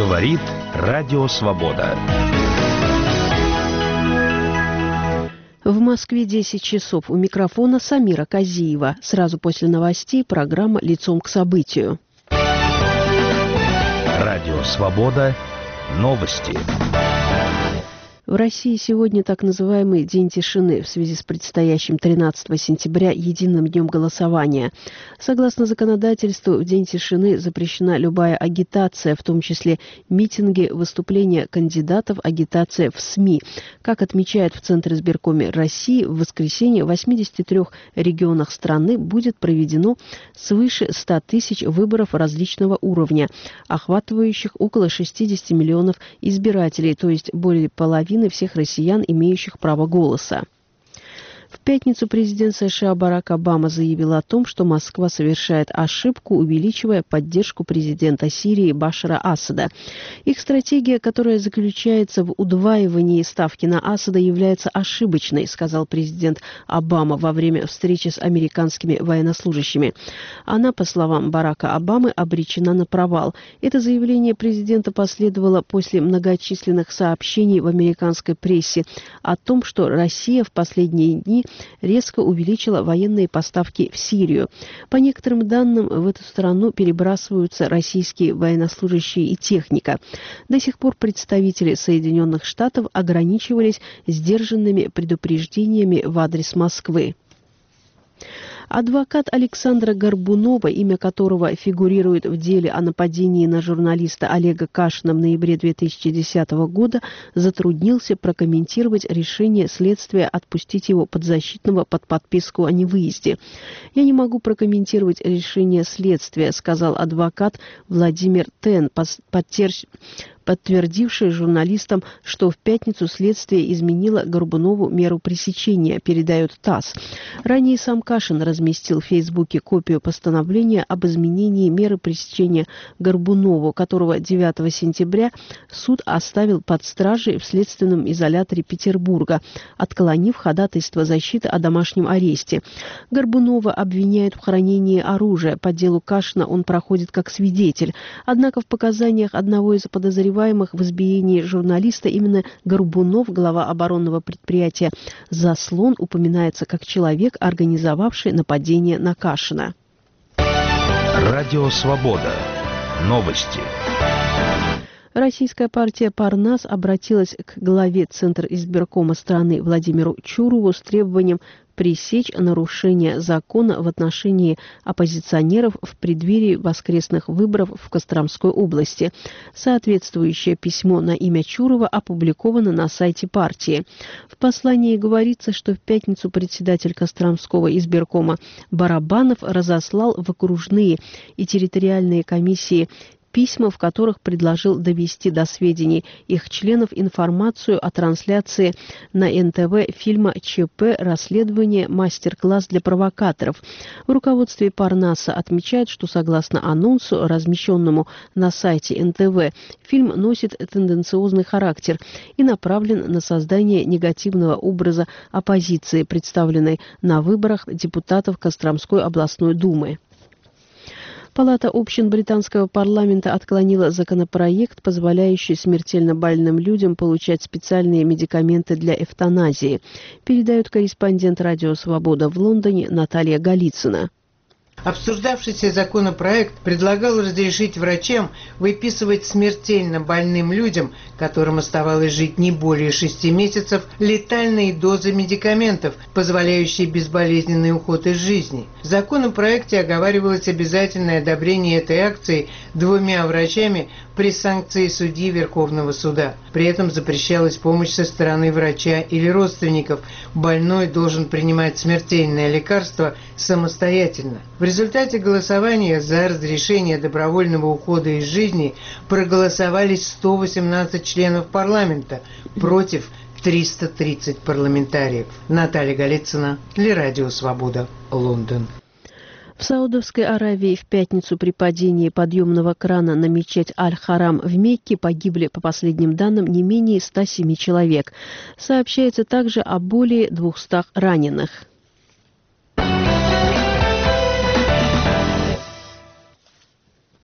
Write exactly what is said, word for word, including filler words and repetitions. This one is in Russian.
Говорит Радио Свобода. В Москве десять часов. У микрофона Самира Казиева. Сразу после новостей программа «Лицом к событию». Радио Свобода. Новости. В России сегодня так называемый День тишины в связи с предстоящим тринадцатого сентября единым днем голосования. Согласно законодательству, в День тишины запрещена любая агитация, в том числе митинги, выступления кандидатов, агитация в СМИ. Как отмечают в Центре избиркоме России, в воскресенье в восьмидесяти трёх регионах страны будет проведено свыше ста тысяч выборов различного уровня, охватывающих около шестидесяти миллионов избирателей, то есть более половины всех россиян, имеющих право голоса. В пятницу президент США Барак Обама заявил о том, что Москва совершает ошибку, увеличивая поддержку президента Сирии Башара Асада. Их стратегия, которая заключается в удваивании ставки на Асада, является ошибочной, сказал президент Обама во время встречи с американскими военнослужащими. Она, по словам Барака Обамы, обречена на провал. Это заявление президента последовало после многочисленных сообщений в американской прессе о том, что Россия в последние дни резко увеличила военные поставки в Сирию. По некоторым данным, в эту страну перебрасываются российские военнослужащие и техника. До сих пор представители Соединенных Штатов ограничивались сдержанными предупреждениями в адрес Москвы. Адвокат Александра Горбунова, имя которого фигурирует в деле о нападении на журналиста Олега Кашина в ноябре две тысячи десятого года, затруднился прокомментировать решение следствия отпустить его подзащитного под подписку о невыезде. «Я не могу прокомментировать решение следствия», сказал адвокат Владимир Тен, подтерж... подтвердивший журналистам, что в пятницу следствие изменило Горбунову меру пресечения, передает ТАСС. Ранее сам Кашин разместил в Фейсбуке копию постановления об изменении меры пресечения Горбунову, которого девятого сентября суд оставил под стражей в следственном изоляторе Петербурга, отклонив ходатайство защиты о домашнем аресте. Горбунова обвиняют в хранении оружия. По делу Кашина он проходит как свидетель. Однако в показаниях одного из подозреваемых в избиении журналиста именно Горбунов, глава оборонного предприятия «Заслон», упоминается как человек, организовавший нападение на Кашина. Радио Свобода. Новости. Российская партия «Парнас» обратилась к главе Центра избиркома страны Владимиру Чурову с требованием пресечь нарушение закона в отношении оппозиционеров в преддверии воскресных выборов в Костромской области. Соответствующее письмо на имя Чурова опубликовано на сайте партии. В послании говорится, что в пятницу председатель Костромского избиркома Барабанов разослал в окружные и территориальные комиссии письма, в которых предложил довести до сведений их членов информацию о трансляции на эн тэ вэ фильма ЧП «Расследование. Мастер-класс для провокаторов». В руководстве Парнаса отмечают, что согласно анонсу, размещенному на сайте эн тэ вэ, фильм носит тенденциозный характер и направлен на создание негативного образа оппозиции, представленной на выборах депутатов Костромской областной думы. Палата общин британского парламента отклонила законопроект, позволяющий смертельно больным людям получать специальные медикаменты для эвтаназии, передает корреспондент «Радио Свобода» в Лондоне Наталья Голицына. Обсуждавшийся законопроект предлагал разрешить врачам выписывать смертельно больным людям, которым оставалось жить не более шести месяцев, летальные дозы медикаментов, позволяющие безболезненный уход из жизни. В законопроекте оговаривалось обязательное одобрение этой акции двумя врачами при санкции судьи Верховного суда. При этом запрещалась помощь со стороны врача или родственников. Больной должен принимать смертельное лекарство самостоятельно. В результате голосования за разрешение добровольного ухода из жизни проголосовали сто восемнадцать членов парламента против триста тридцать парламентариев. Наталья Голицына для Радио Свобода, Лондон. В Саудовской Аравии в пятницу при падении подъемного крана на мечеть Аль-Харам в Мекке погибли, по последним данным, не менее ста семи человек. Сообщается также о более двухстах раненых.